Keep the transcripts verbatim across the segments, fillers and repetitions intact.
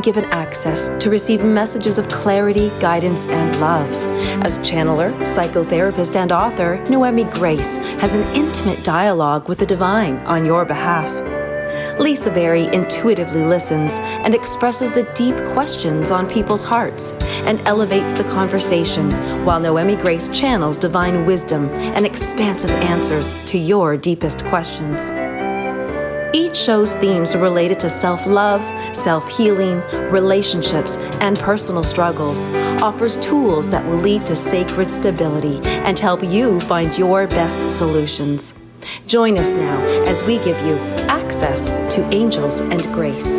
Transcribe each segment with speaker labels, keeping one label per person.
Speaker 1: given access to receive messages of clarity, guidance, and love. As channeler, psychotherapist, and author, Noemi Grace has an intimate dialogue with the divine on your behalf. Lisa Berry intuitively listens and expresses the deep questions on people's hearts and elevates the conversation, while Noemi Grace channels divine wisdom and expansive answers to your deepest questions. Each show's themes are related to self-love, self-healing, relationships, and personal struggles, offers tools that will lead to sacred stability and help you find your best solutions. Join us now as we give you access to angels and grace.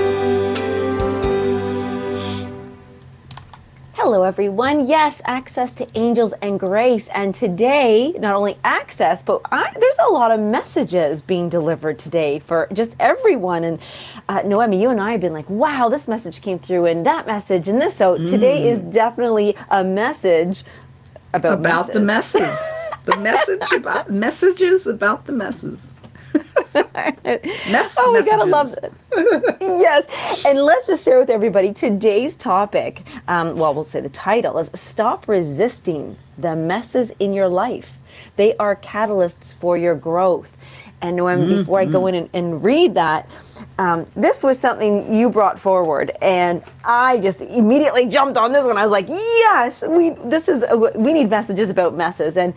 Speaker 1: Hello, everyone. Yes, access to angels and grace. And today, not only access, but I, there's a lot of messages being delivered today for just everyone. And uh, Noemi, you and I have been like, wow, this message came through and that message and this. So mm. today is definitely a message about,
Speaker 2: about
Speaker 1: messes.
Speaker 2: the messes. The message about messages about the messes. Mess
Speaker 1: oh, we
Speaker 2: messages.
Speaker 1: gotta love it. Yes, and let's just share with everybody today's topic. Um, well, we'll say the title is "Stop Resisting the Messes in Your Life. They are catalysts for your growth." And Noemi, mm-hmm. before I go in and, and read that, um, this was something you brought forward, and I just immediately jumped on this one. I was like, "Yes, we this is a, we need messages about messes." And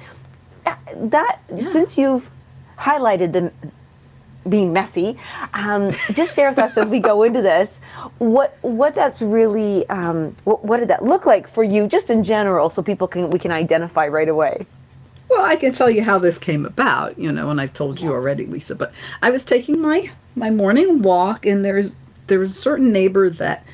Speaker 1: that yeah. since you've highlighted the being messy, um, just share with us as we go into this what what that's really um, what, what did that look like for you, just in general, so people can we can identify right away.
Speaker 2: Well, I can tell you how this came about, you know, and I've told you yes. already, Lisa. But I was taking my my morning walk, and there's there was a certain neighbor that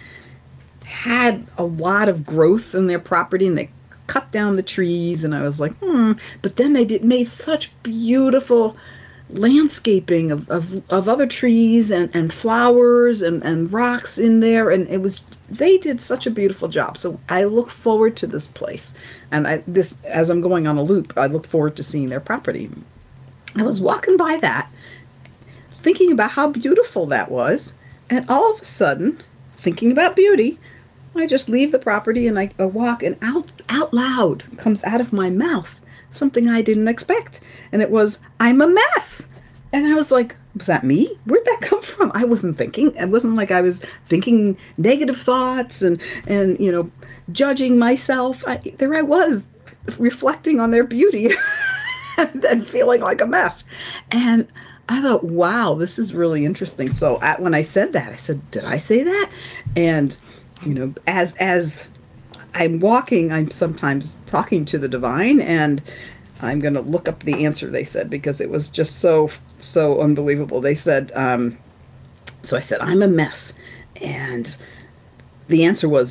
Speaker 2: had a lot of growth in their property, and they cut down the trees, and I was like, hmm. But then they did made such beautiful landscaping of, of, of other trees and, and flowers and, and rocks in there, and it was they did such a beautiful job. So I look forward to this place, and I this as I'm going on a loop, I look forward to seeing their property. I was walking by that, thinking about how beautiful that was, and all of a sudden, thinking about beauty, I just leave the property and I, I walk, and out out loud comes out of my mouth something I didn't expect. And it was, "I'm a mess." And I was like, was that me? Where'd that come from? I wasn't thinking. It wasn't like I was thinking negative thoughts and, and you know, judging myself. I, there I was, reflecting on their beauty and then feeling like a mess. And I thought, wow, this is really interesting. So at, when I said that, I said, did I say that? And you know, as as I'm walking, I'm sometimes talking to the divine, and I'm going to look up the answer they said, because it was just so, so unbelievable. They said, um, so I said, "I'm a mess." And the answer was,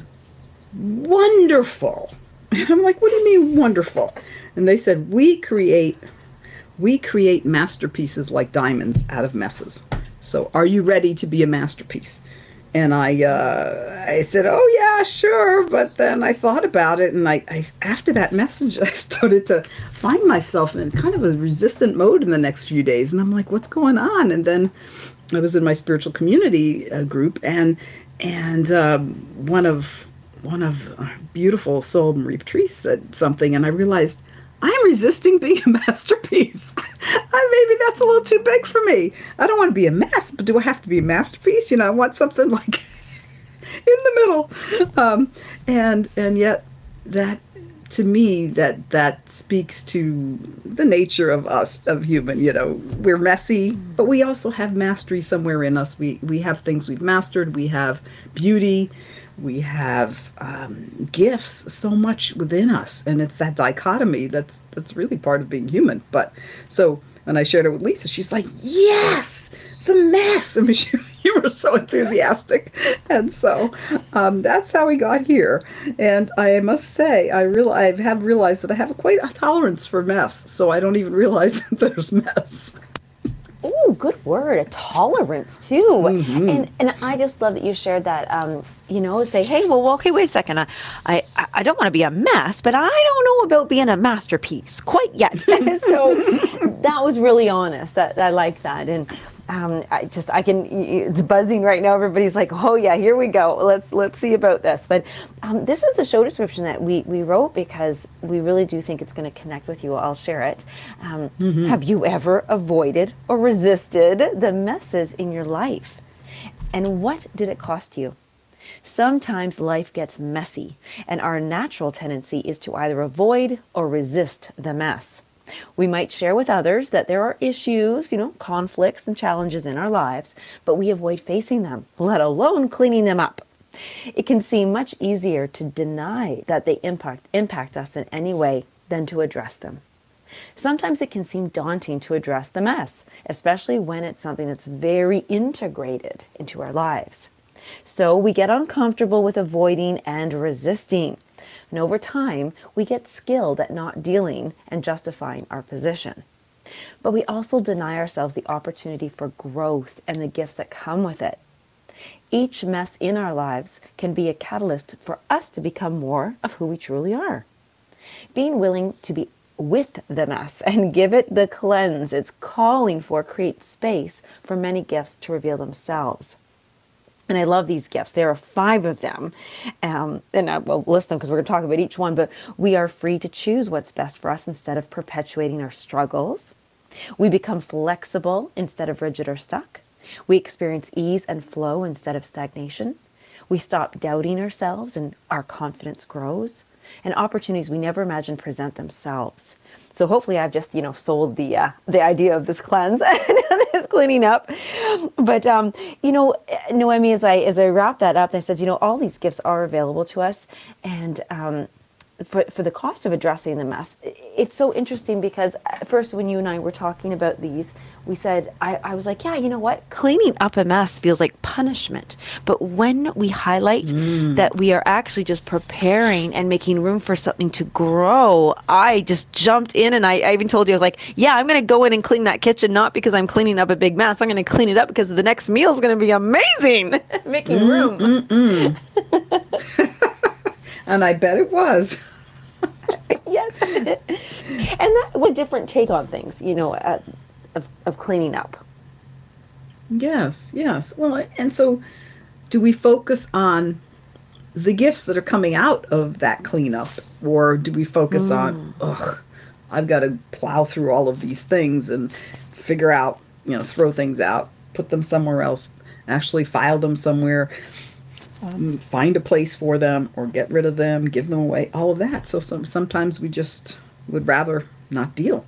Speaker 2: "Wonderful." And I'm like, "What do you mean wonderful?" And they said, we create, we create masterpieces like diamonds out of messes. So are you ready to be a masterpiece? And I uh, I said, "Oh, yeah, sure." But then I thought about it, and I, I after that message, I started to find myself in kind of a resistant mode in the next few days. And I'm like, what's going on? And then I was in my spiritual community uh, group, and and um, one of one of uh, beautiful Soul Marie Patrice said something, and I realized I'm resisting being a masterpiece. I, maybe that's a little too big for me. I don't want to be a mess, but do I have to be a masterpiece? You know, I want something like in the middle. Um, and and yet that, to me, that that speaks to the nature of us, of human. You know, we're messy, but we also have mastery somewhere in us. We, we have things we've mastered. We have beauty. We have um, gifts, so much within us, and it's that dichotomy that's that's really part of being human. But so when I shared it with Lisa, she's like, "Yes, the mess." I mean, she, you were so enthusiastic, and so um, that's how we got here. And I must say, I real I have realized that I have quite a tolerance for mess, so I don't even realize that there's mess.
Speaker 1: Oh, good word. A tolerance, too. Mm-hmm. And and I just love that you shared that, um, you know, say, hey, well, okay, wait a second. I, I, I don't want to be a mess, but I don't know about being a masterpiece quite yet. So that was really honest. That I like that. And Um, I just, I can, it's buzzing right now. Everybody's like, oh yeah, here we go. Let's, let's see about this. But um, this is the show description that we, we wrote because we really do think it's going to connect with you. I'll share it. Um, mm-hmm. Have you ever avoided or resisted the messes in your life? And what did it cost you? Sometimes life gets messy, and our natural tendency is to either avoid or resist the mess. We might share with others that there are issues, you know, conflicts and challenges in our lives, but we avoid facing them, let alone cleaning them up. It can seem much easier to deny that they impact, impact us in any way than to address them. Sometimes it can seem daunting to address the mess, especially when it's something that's very integrated into our lives. So we get uncomfortable with avoiding and resisting. And over time, we get skilled at not dealing and justifying our position. But we also deny ourselves the opportunity for growth and the gifts that come with it. Each mess in our lives can be a catalyst for us to become more of who we truly are. Being willing to be with the mess and give it the cleanse it's calling for creates space for many gifts to reveal themselves. And I love these gifts. There are five of them. Um, and I will list them because we're going to talk about each one. But we are free to choose what's best for us instead of perpetuating our struggles. We become flexible instead of rigid or stuck. We experience ease and flow instead of stagnation. We stop doubting ourselves and our confidence grows. And opportunities we never imagined present themselves. So hopefully I've just, you know, sold the uh, the idea of this cleanse and this cleaning up. But, um, you know, Noemi, as I, as I wrap that up, I said, you know, all these gifts are available to us. And um, for, for the cost of addressing the mess, it's so interesting because at first when you and I were talking about these, we said, I, I was like, yeah, you know what? Cleaning up a mess feels like punishment. But when we highlight mm. that we are actually just preparing and making room for something to grow, I just jumped in and I, I even told you, I was like, yeah, I'm going to go in and clean that kitchen, not because I'm cleaning up a big mess. I'm going to clean it up because the next meal is going to be amazing. Making mm, room. Mm,
Speaker 2: mm. And I bet it was.
Speaker 1: Yes. And that was a different take on things, you know, uh, of, of cleaning up.
Speaker 2: Yes, yes. Well, and so do we focus on the gifts that are coming out of that cleanup, or do we focus mm. on, ugh, I've got to plow through all of these things and figure out, you know, throw things out, put them somewhere else, actually file them somewhere, um, find a place for them, or get rid of them, give them away, all of that. So some, sometimes we just would rather not deal.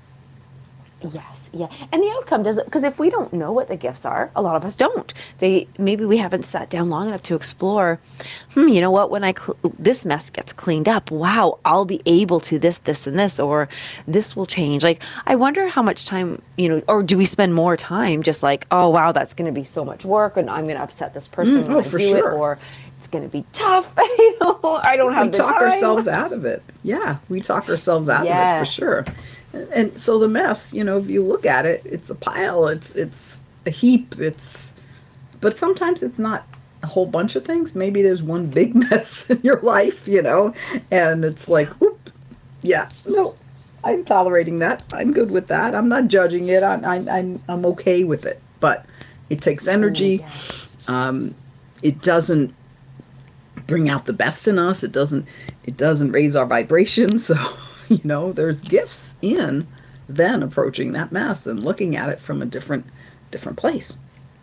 Speaker 1: Yes, yeah. And the outcome doesn't, because if we don't know what the gifts are, a lot of us don't. They maybe we haven't sat down long enough to explore, hmm, you know what, when I cl- this mess gets cleaned up, wow, I'll be able to this, this, and this, or this will change. Like, I wonder how much time, you know, or do we spend more time just like, oh, wow, that's going to be so much work, and I'm going to upset this person mm, when oh, I do sure. it, or it's going to be tough, you know, I don't have
Speaker 2: we
Speaker 1: the
Speaker 2: time. We talk ourselves out of it. Yeah, we talk ourselves out yes. of it for sure. And so the mess, you know, if you look at it, it's a pile, it's it's a heap, it's, but sometimes it's not a whole bunch of things. Maybe there's one big mess in your life, you know, and it's like, oop, yeah, no, I'm tolerating that. I'm good with that. I'm not judging it. I'm I'm I'm, I'm okay with it. But it takes energy. Um, it doesn't bring out the best in us. It doesn't. It doesn't raise our vibration. So. You know, there's gifts in then approaching that mess and looking at it from a different different place.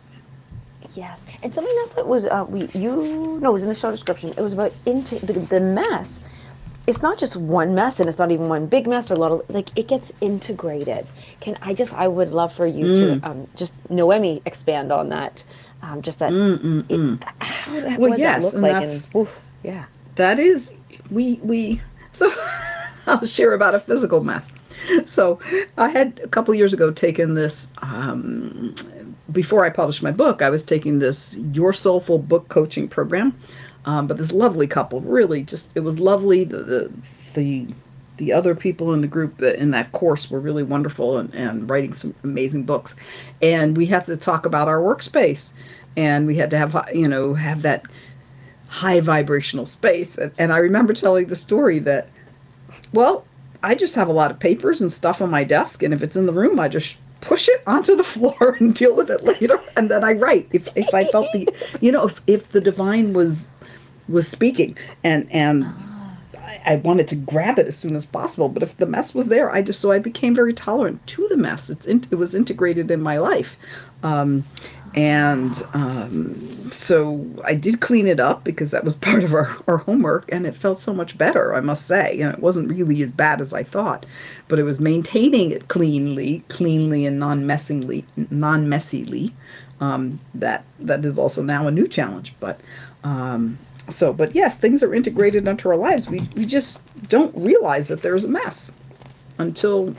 Speaker 1: Yes. And something else that was, uh, we you, no, it was in the show description. It was about into the, the mess. It's not just one mess, and it's not even one big mess or a lot of, like, it gets integrated. Can I just, I would love for you mm. to um, just, Noemi, expand on that. Um, just that,
Speaker 2: mm, mm,
Speaker 1: it,
Speaker 2: mm.
Speaker 1: how that,
Speaker 2: well,
Speaker 1: what
Speaker 2: yes,
Speaker 1: does that look like? And, oof, yeah.
Speaker 2: That is, we, we, so... I'll share about a physical mess. So I had a couple years ago taken this, um, before I published my book, I was taking this Your Soulful book coaching program. Um, but this lovely couple, really just, it was lovely. The, the, the, the other people in the group that, in that course were really wonderful and, and writing some amazing books. And we had to talk about our workspace, and we had to have, you know, have that high vibrational space. And, and I remember telling the story that, well, I just have a lot of papers and stuff on my desk, and if it's in the room, I just push it onto the floor and deal with it later. And then I write. If if I felt the, you know, if, if the divine was was speaking and and I, I wanted to grab it as soon as possible. But if the mess was there, I just so I became very tolerant to the mess. It's in, it was integrated in my life. Um, And um, so I did clean it up because that was part of our, our homework, and it felt so much better, I must say. And it wasn't really as bad as I thought, but it was maintaining it cleanly, cleanly and non-messingly, non-messily. Um, that that is also now a new challenge. But um, so, but yes, things are integrated into our lives. We we just don't realize that there's a mess until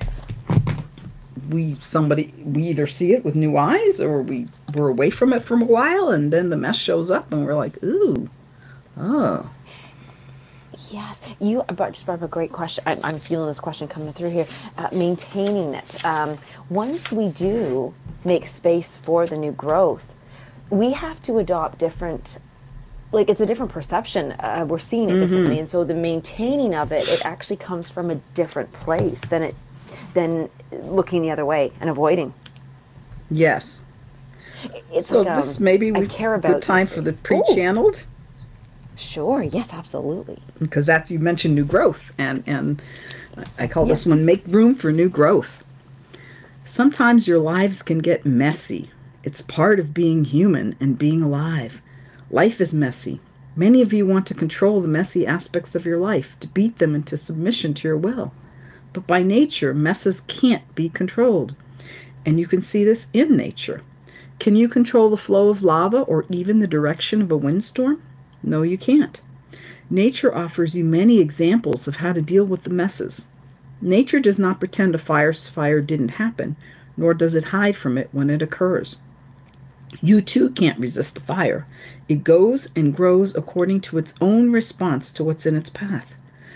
Speaker 2: we somebody we either see it with new eyes or we we're away from it for a while, and then the mess shows up and we're like, ooh, oh.
Speaker 3: Yes, you brought, just brought up a great question. I, I'm feeling this question coming through here. Uh, maintaining it. Um, once we do make space for the new growth, we have to adopt different, like it's a different perception. Uh, we're seeing it mm-hmm. differently, and so the maintaining of it, it actually comes from a different place than it than looking the other way and avoiding.
Speaker 2: Yes.
Speaker 3: It's
Speaker 2: so
Speaker 3: like, um,
Speaker 2: this maybe we
Speaker 3: I care about
Speaker 2: the time for the pre-channeled.
Speaker 3: Ooh. Sure. Yes, absolutely.
Speaker 2: Because that's, you mentioned new growth, and and I call
Speaker 3: yes.
Speaker 2: this one make room for new growth. Sometimes your lives can get messy. It's part of being human and being alive. Life is messy. Many of you want to control the messy aspects of your life, to beat them into submission to your will. But by nature, messes can't be controlled. And you can see this in nature. Can you control the flow of lava or even the direction of a windstorm? No, you can't. Nature offers you many examples of how to deal with the messes. Nature does not pretend a fire's fire didn't happen, nor does it hide from it when it occurs. You too can't resist the fire. It goes and grows according to its own response to what's in its path.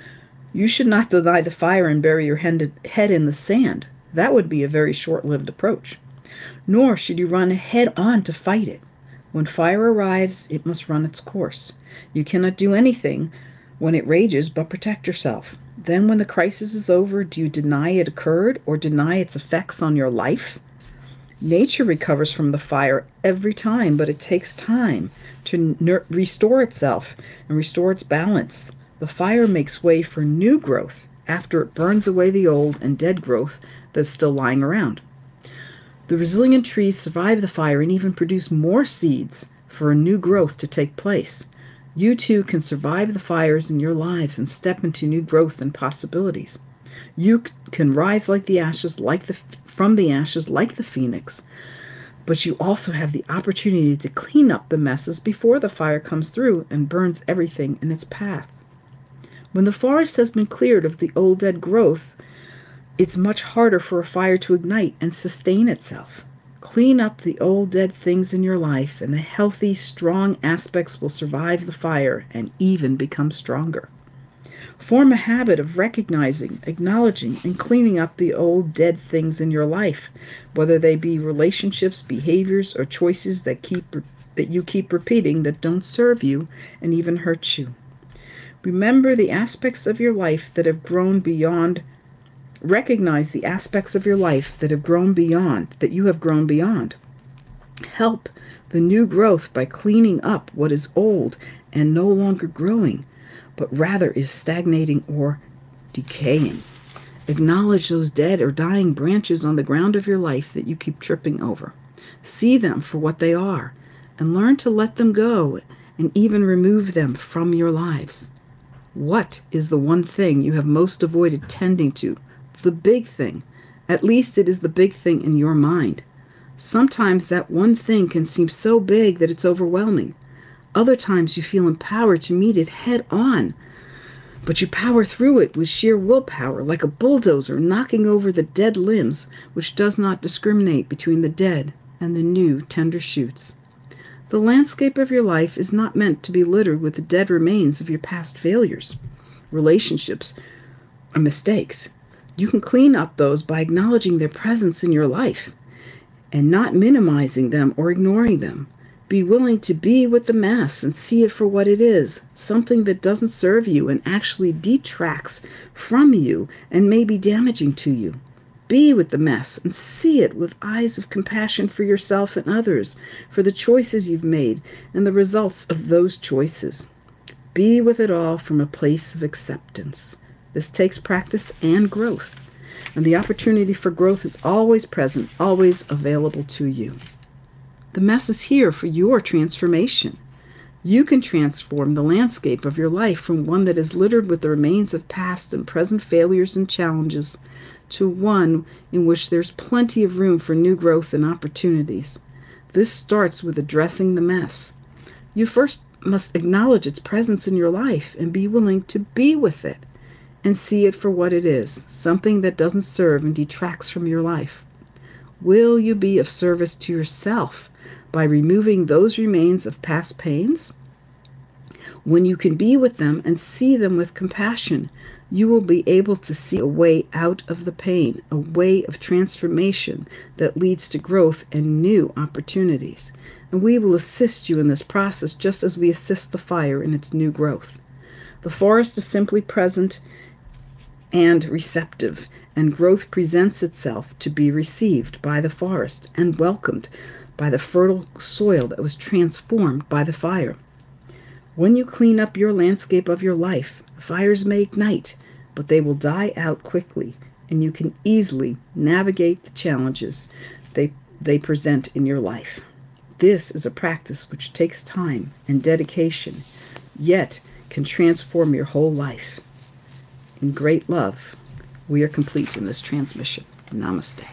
Speaker 2: You should not deny the fire and bury your head in the sand. That would be a very short-lived approach. Nor should you run head on to fight it. When fire arrives, it must run its course. You cannot do anything when it rages but protect yourself. Then when the crisis is over, do you deny it occurred or deny its effects on your life? Nature recovers from the fire every time, but it takes time to ner- restore itself and restore its balance. The fire makes way for new growth after it burns away the old and dead growth that's still lying around. The resilient trees survive the fire and even produce more seeds for a new growth to take place. You too can survive the fires in your lives and step into new growth and possibilities. You c- can rise like the ashes, like the from the ashes, like the phoenix. But you also have the opportunity to clean up the messes before the fire comes through and burns everything in its path. When the forest has been cleared of the old dead growth, it's much harder for a fire to ignite and sustain itself. Clean up the old dead things in your life, and the healthy, strong aspects will survive the fire and even become stronger. Form a habit of recognizing, acknowledging, and cleaning up the old dead things in your life, whether they be relationships, behaviors, or choices that keep that you keep repeating that don't serve you and even hurt you. Remember the aspects of your life that have grown beyond Recognize the aspects of your life that have grown beyond, that you have grown beyond. Help the new growth by cleaning up what is old and no longer growing, but rather is stagnating or decaying. Acknowledge those dead or dying branches on the ground of your life that you keep tripping over. See them for what they are, and learn to let them go and even remove them from your lives. What is the one thing you have most avoided tending to? The big thing. At least it is the big thing in your mind. Sometimes that one thing can seem so big that it's overwhelming. Other times you feel empowered to meet it head on. But you power through it with sheer willpower, like a bulldozer knocking over the dead limbs, which does not discriminate between the dead and the new tender shoots. The landscape of your life is not meant to be littered with the dead remains of your past failures, relationships, or mistakes. You can clean up those by acknowledging their presence in your life and not minimizing them or ignoring them. Be willing to be with the mess and see it for what it is, something that doesn't serve you and actually detracts from you and may be damaging to you. Be with the mess and see it with eyes of compassion for yourself and others, for the choices you've made and the results of those choices. Be with it all from a place of acceptance. This takes practice and growth, and the opportunity for growth is always present, always available to you. The mess is here for your transformation. You can transform the landscape of your life from one that is littered with the remains of past and present failures and challenges to one in which there's plenty of room for new growth and opportunities. This starts with addressing the mess. You first must acknowledge its presence in your life and be willing to be with it and see it for what it is, something that doesn't serve and detracts from your life. Will you be of service to yourself by removing those remains of past pains? When you can be with them and see them with compassion, you will be able to see a way out of the pain, a way of transformation that leads to growth and new opportunities. And we will assist you in this process just as we assist the fire in its new growth. The forest is simply present and receptive, and growth presents itself to be received by the forest and welcomed by the fertile soil that was transformed by the fire. When you clean up your landscape of your life, fires may ignite, but they will die out quickly, and you can easily navigate the challenges they, they present in your life. This is a practice which takes time and dedication, yet can transform your whole life. In great love, we are complete in this transmission. Namaste.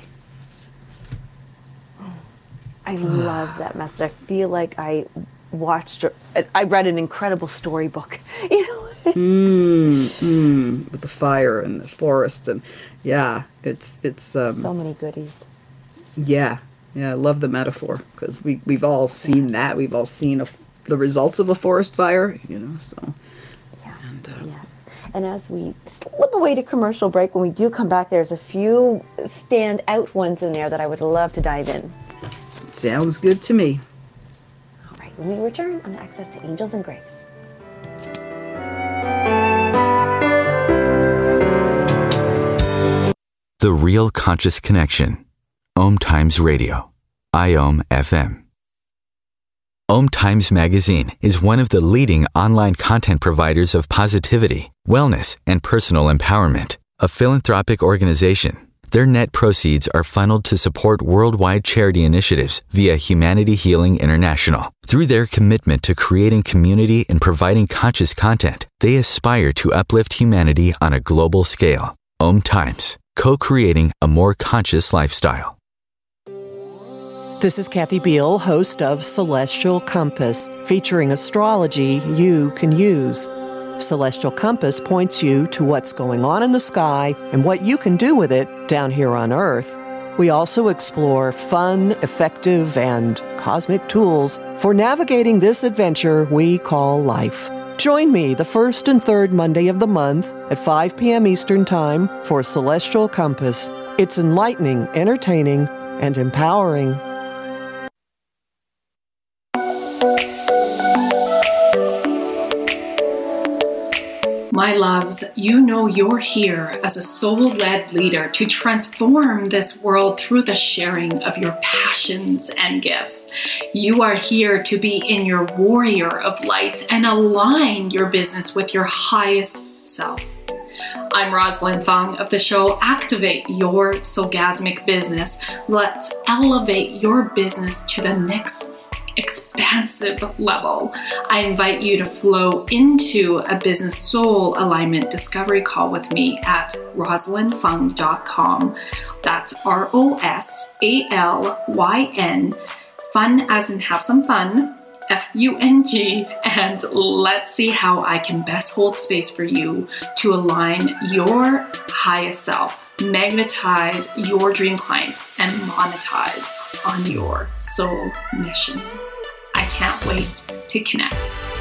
Speaker 3: I love that message. I feel like I watched, I read an incredible storybook, you know.
Speaker 2: mm, mm, with the fire and the forest, and yeah, it's it's um,
Speaker 3: so many goodies.
Speaker 2: Yeah, yeah, I love the metaphor because we we've all seen that. We've all seen a, the results of a forest fire, you know. So
Speaker 3: yeah,
Speaker 2: and, uh,
Speaker 3: yes. And as we slip away to commercial break, when we do come back, there's a few stand-out ones in there that I would love to dive in.
Speaker 2: Sounds good to me.
Speaker 3: All right, when we return on Access to Angels and Grace.
Speaker 4: The Real Conscious Connection. Om Times Radio. I O M F M. Om Times Magazine is one of the leading online content providers of positivity, wellness, and personal empowerment. A philanthropic organization, their net proceeds are funneled to support worldwide charity initiatives via Humanity Healing International. Through their commitment to creating community and providing conscious content, they aspire to uplift humanity on a global scale. Om Times, co-creating a more conscious lifestyle.
Speaker 5: This is Kathy Beal, host of Celestial Compass, featuring astrology you can use. Celestial Compass points you to what's going on in the sky and what you can do with it down here on Earth. We also explore fun, effective, and cosmic tools for navigating this adventure we call life. Join me the first and third Monday of the month at five p.m. Eastern Time for Celestial Compass. It's enlightening, entertaining, and empowering.
Speaker 6: My loves, you know you're here as a soul-led leader to transform this world through the sharing of your passions and gifts. You are here to be in your warrior of light and align your business with your highest self. I'm Rosalind Fung of the show Activate Your Soulgasmic Business. Let's elevate your business to the next expansive level. I invite you to flow into a business soul alignment discovery call with me at rosalind fung dot com. That's R O S A L Y N, fun as in have some fun, F U N G, and let's see how I can best hold space for you to align your highest self, magnetize your dream clients, and monetize on your soul mission. I can't wait to connect.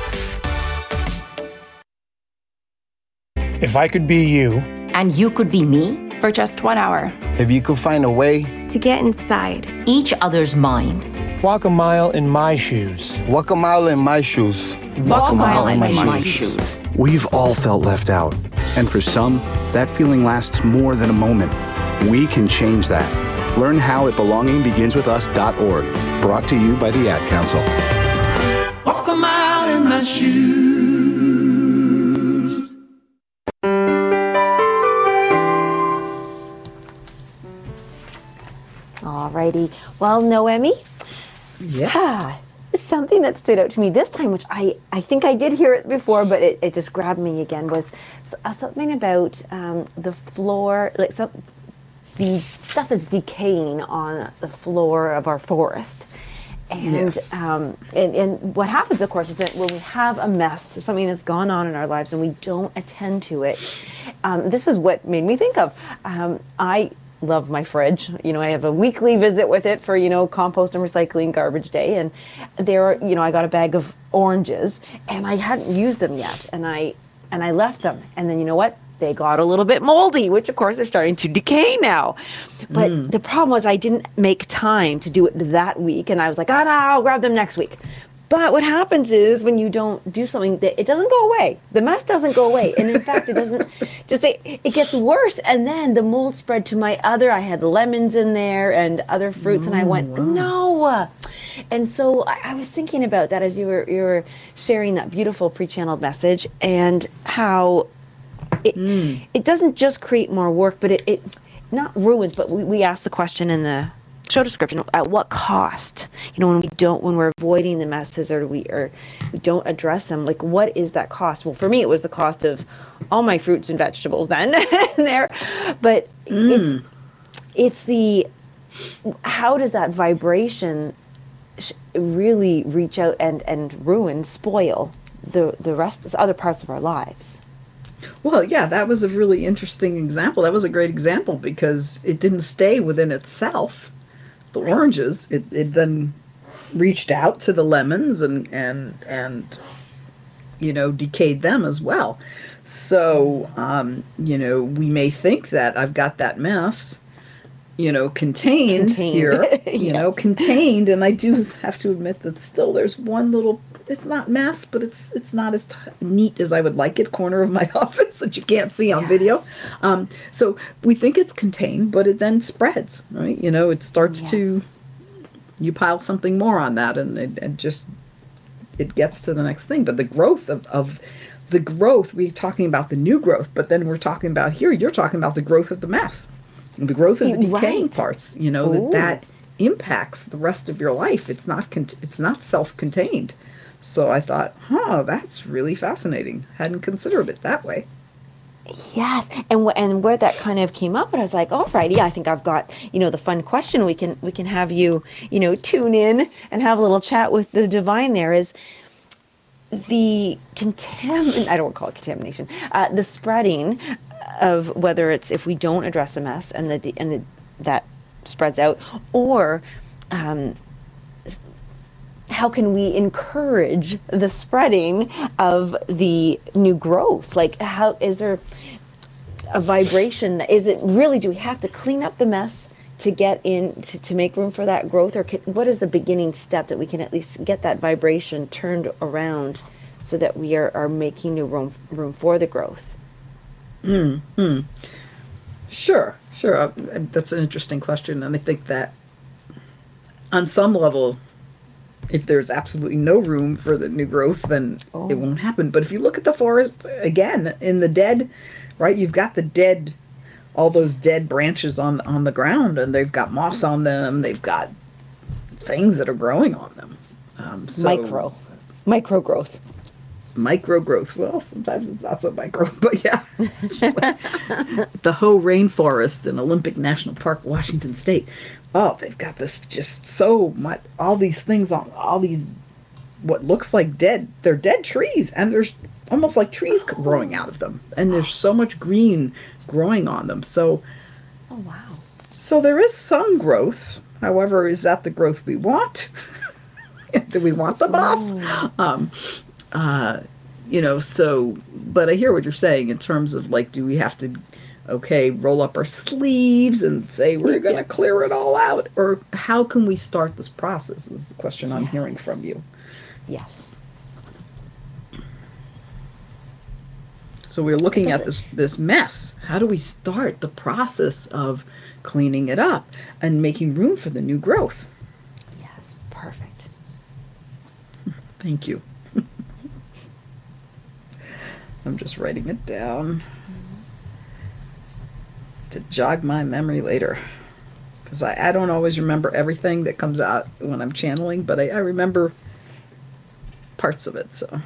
Speaker 7: If I could be you,
Speaker 8: and you could be me,
Speaker 9: for just one hour,
Speaker 7: if you could find a way
Speaker 9: to get inside
Speaker 8: each other's mind,
Speaker 7: walk a mile in my shoes,
Speaker 10: walk a mile in my shoes,
Speaker 8: walk, walk a mile, mile in, in my, my shoes. shoes.
Speaker 11: We've all felt left out, and for some, that feeling lasts more than a moment. We can change that. Learn how at belonging begins with us dot org. Brought to you by the Ad Council.
Speaker 12: Walk a mile in my shoes.
Speaker 3: Alrighty. Well, Noemi.
Speaker 2: Yes.
Speaker 3: Ah, something that stood out to me this time, which I, I think I did hear it before, but it, it just grabbed me again, was something about um, the floor, like some, the stuff that's decaying on the floor of our forest. And,
Speaker 2: yes.
Speaker 3: um, and and what happens, of course, is that when we have a mess or something that's gone on in our lives and we don't attend to it, um, this is what made me think of. Um, I love my fridge. You know, I have a weekly visit with it for, you know, compost and recycling garbage day. And there, are, you know, I got a bag of oranges and I hadn't used them yet. And I and I left them. And then, you know what? They got a little bit moldy, which of course they're starting to decay now. But mm. the problem was I didn't make time to do it that week. And I was like, oh no, I'll grab them next week. But what happens is when you don't do something, that it doesn't go away. The mess doesn't go away. And in fact, it doesn't just say, it gets worse. And then the mold spread to my other, I had lemons in there and other fruits. Oh, and I went, wow. no. And so I, I was thinking about that as you were, you were sharing that beautiful pre-channeled message and how It, mm. it doesn't just create more work, but it, it not ruins, but we, we asked the question in the show description, at what cost? You know, when we don't, when we're avoiding the messes or we or we don't address them, like what is that cost? Well, for me, it was the cost of all my fruits and vegetables then there, but mm. it's it's the, how does that vibration really reach out and, and ruin, spoil the, the rest, the other parts of our lives?
Speaker 2: Well, yeah, that was a really interesting example. That was a great example because it didn't stay within itself, the right. oranges. It it then reached out to the lemons and, and, and you know, decayed them as well. So, um, you know, we may think that I've got that mess, you know, contained, contained. here, you yes. know, contained. And I do have to admit that still there's one little, it's not mess, but it's it's not as t- neat as I would like it, corner of my office that you can't see on yes. video. Um, so we think it's contained, but it then spreads, right? You know, it starts yes. to, you pile something more on that and it and just, it gets to the next thing. But the growth of, of the growth, we're talking about the new growth, but then we're talking about here, you're talking about the growth of the mess, the growth of the decaying right. parts, you know, Ooh. that that impacts the rest of your life. It's not con- it's not self-contained. So I thought, huh, that's really fascinating. Hadn't considered it that way.
Speaker 3: Yes, and wh- and where that kind of came up, and I was like, alrighty, I think I've got, you know, the fun question. We can we can have you, you know, tune in and have a little chat with the divine. There is the contam. I don't call it contamination. Uh, the spreading of whether it's if we don't address a mess and the and the, that spreads out, or um, how can we encourage the spreading of the new growth? Like, how is there a vibration? Is it really, do we have to clean up the mess to get in, to, to make room for that growth? Or can, what is the beginning step that we can at least get that vibration turned around so that we are, are making new room, room for the growth?
Speaker 2: Mm, mm. Sure, sure. Uh, that's an interesting question. And I think that on some level, if there's absolutely no room for the new growth, then oh. it won't happen. But if you look at the forest, again, in the dead, right, you've got the dead, all those dead branches on, on the ground, and they've got moss on them. They've got things that are growing on them. Um, so,
Speaker 3: micro. Micro growth.
Speaker 2: Micro growth. Well, sometimes it's not so micro, but yeah. Like the Hoh Rainforest in Olympic National Park, Washington State. Oh, they've got this just so much, all these things on, all these, what looks like dead, they're dead trees, and there's almost like trees growing out of them. And there's so much green growing on them. So,
Speaker 3: oh, wow.
Speaker 2: So there is some growth. However, is that the growth we want? Do we want the moss?
Speaker 3: Oh.
Speaker 2: Um, uh, you know, so, but I hear what you're saying in terms of like, do we have to, okay, roll up our sleeves and say we're going to clear it all out? Or how can we start this process is the question I'm yes. hearing from you.
Speaker 3: Yes.
Speaker 2: So we're looking
Speaker 3: Does
Speaker 2: at
Speaker 3: it-
Speaker 2: this this mess. How do we start the process of cleaning it up and making room for the new growth?
Speaker 3: Yes, perfect.
Speaker 2: Thank you. I'm just writing it down to jog my memory later. Because I, I don't always remember everything that comes out when I'm channeling, but I, I remember parts of it. So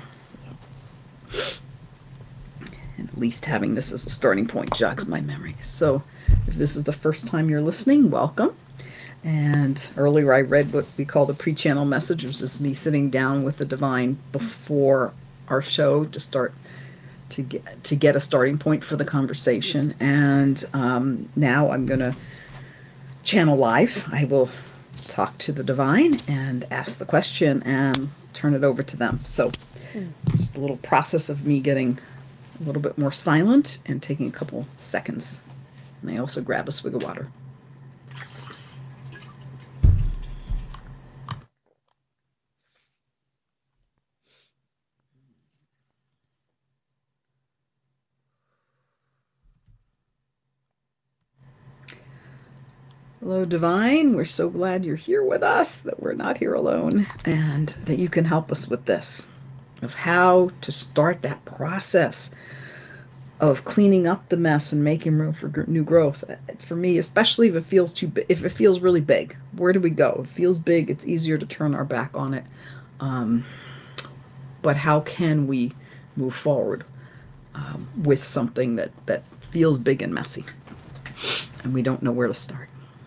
Speaker 2: at least having this as a starting point jogs my memory. So if this is the first time you're listening, welcome. And earlier I read what we call the pre-channel message, which is me sitting down with the divine before our show to start to get to get a starting point for the conversation. And um, now I'm going to channel live. I will talk to the divine and ask the question and turn it over to them. So just a little process of me getting a little bit more silent and taking a couple seconds. And I also grab a swig of water. Hello, Divine. We're so glad you're here with us, that we're not here alone, and that you can help us with this, of how to start that process of cleaning up the mess and making room for gr- new growth. For me, especially if it feels too bi- if it feels really big, where do we go? If it feels big, it's easier to turn our back on it. Um, but how can we move forward um, with something that, that feels big and messy, and we don't know where to start?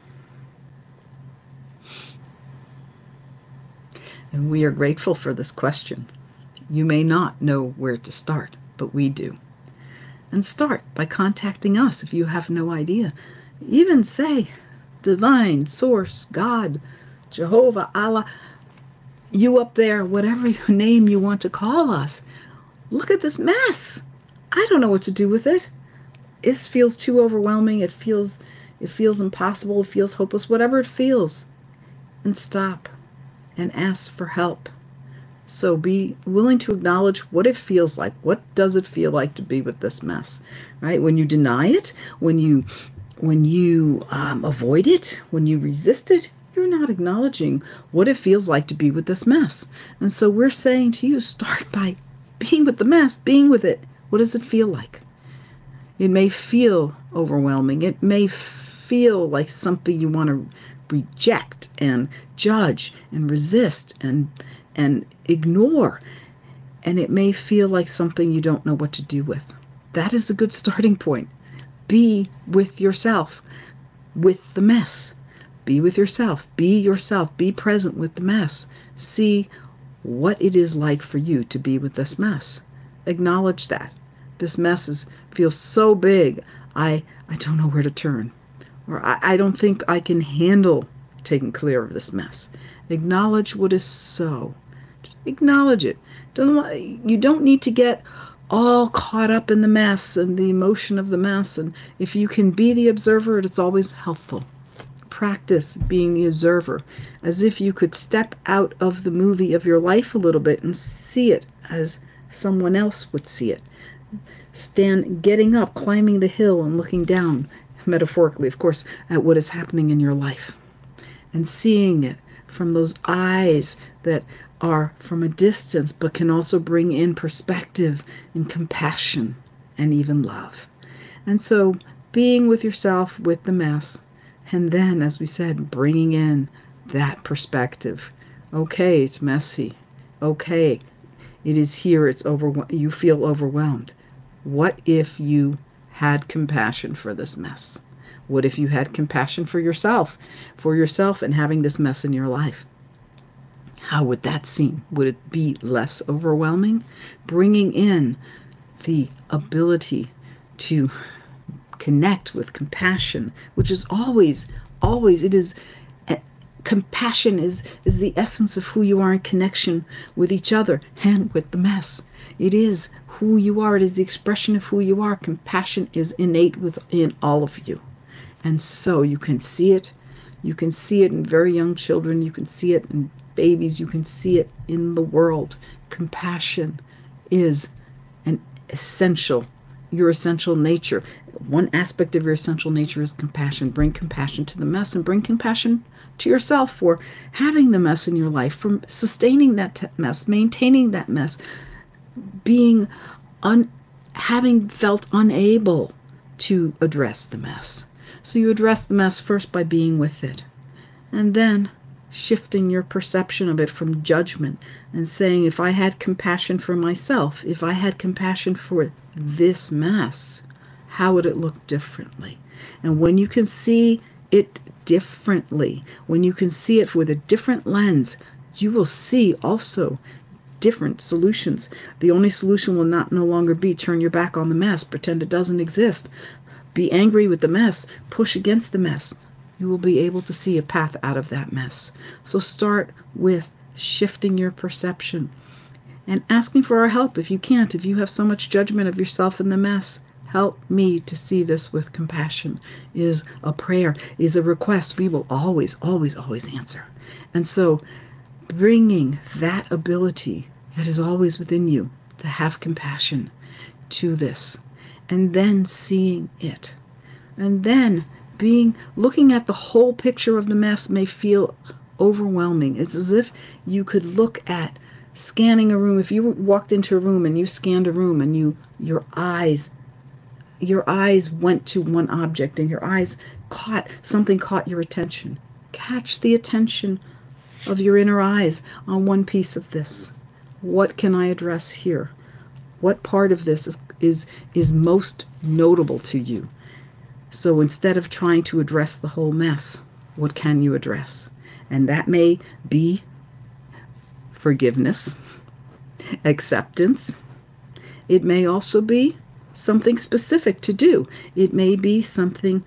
Speaker 2: And we are grateful for this question. You may not know where to start, but we do. And start by contacting us if you have no idea. Even say, Divine, Source, God, Jehovah, Allah, you up there, whatever name you want to call us. Look at this mess. I don't know what to do with it. It feels too overwhelming. It feels, it feels impossible. It feels hopeless, whatever it feels. And stop and ask for help. So be willing to acknowledge what it feels like. What does it feel like to be with this mess, right? When you deny it, when you when you um, avoid it, when you resist it, you're not acknowledging what it feels like to be with this mess. And so we're saying to you, start by being with the mess, being with it. What does it feel like? It may feel overwhelming. It may feel like something you want to reject and judge and resist and and ignore, and it may feel like something you don't know what to do with. That is a good starting point. Be with yourself, with the mess. Be with yourself. Be yourself. Be present with the mess. See what it is like for you to be with this mess. Acknowledge that. This mess is, feels so big, I, I don't know where to turn. Or I, I don't think I can handle taking clear of this mess. Acknowledge what is so. Just acknowledge it. Don't, you don't need to get all caught up in the mess and the emotion of the mess. And if you can be the observer, it's always helpful. Practice being the observer, as if you could step out of the movie of your life a little bit and see it as someone else would see it. Stand, getting up, climbing the hill and looking down, metaphorically, of course, at what is happening in your life. And seeing it from those eyes that are from a distance, but can also bring in perspective and compassion and even love. And so being with yourself with the mess, and then, as we said, bringing in that perspective. Okay, it's messy. Okay, it is here. It's over. You feel overwhelmed. What if you had compassion for this mess? What if you had compassion for yourself, for yourself and having this mess in your life? How would that seem? Would it be less overwhelming? Bringing in the ability to connect with compassion, which is always, always, it is, uh, compassion is, is the essence of who you are in connection with each other and with the mess. It is who you are. It is the expression of who you are. Compassion is innate within all of you. And so you can see it. You can see it in very young children. You can see it in babies. You can see it in the world. Compassion is an essential your essential nature. One aspect of your essential nature is compassion. Bring compassion to the mess, and bring compassion to yourself for having the mess in your life, for sustaining that t- mess, maintaining that mess, being un- having felt unable to address the mess. So you address the mess first by being with it, and then shifting your perception of it from judgment and saying, if I had compassion for myself, if I had compassion for this mess, how would it look differently? And when you can see it differently, when you can see it with a different lens, you will see also different solutions. The only solution will not no longer be turn your back on the mess, pretend it doesn't exist, be angry with the mess, push against the mess. You will be able to see a path out of that mess. So start with shifting your perception and asking for our help if you can't. If you have so much judgment of yourself in the mess, help me to see this with compassion is a prayer, is a request we will always, always, always answer. And so bringing that ability that is always within you to have compassion to this, and then seeing it, and then being looking at the whole picture of the mess may feel overwhelming. It's as if you could look at scanning a room. If you walked into a room and you scanned a room and you your eyes your eyes went to one object and your eyes caught something, caught your attention. Catch the attention of your inner eyes on one piece of this. What can I address here? What part of this is is is most notable to you? So instead of trying to address the whole mess, what can you address? And that may be forgiveness, acceptance. It may also be something specific to do. It may be something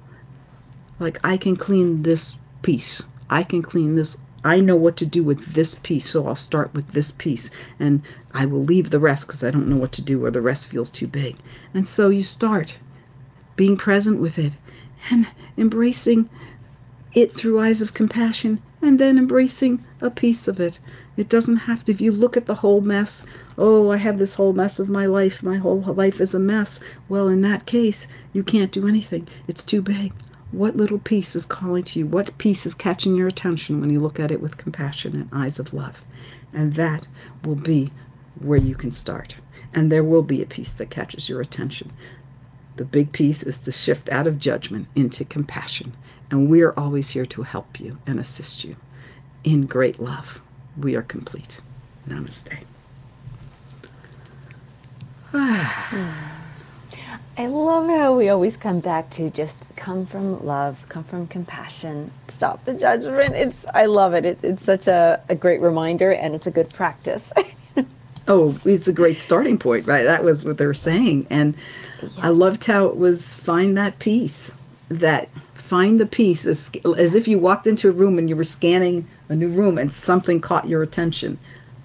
Speaker 2: like, I can clean this piece. I can clean this. I know what to do with this piece, so I'll start with this piece. And I will leave the rest because I don't know what to do, or the rest feels too big. And so you start being present with it and embracing it through eyes of compassion, and then embracing a piece of it. It doesn't have to, if you look at the whole mess, oh, I have this whole mess of my life, my whole life is a mess. Well, in that case, you can't do anything. It's too big. What little piece is calling to you? What piece is catching your attention when you look at it with compassion and eyes of love? And that will be where you can start. And there will be a piece that catches your attention. The big piece is to shift out of judgment into compassion. And we are always here to help you and assist you. In great love, we are complete. Namaste.
Speaker 3: I love how we always come back to just come from love, come from compassion, stop the judgment. It's I love it. it it's such a, a great reminder, and it's a good practice.
Speaker 2: Oh, it's a great starting point, right? That was what they were saying. And yeah. I loved how it was find that piece, that find the piece as, as if you walked into a room and you were scanning a new room and something caught your attention.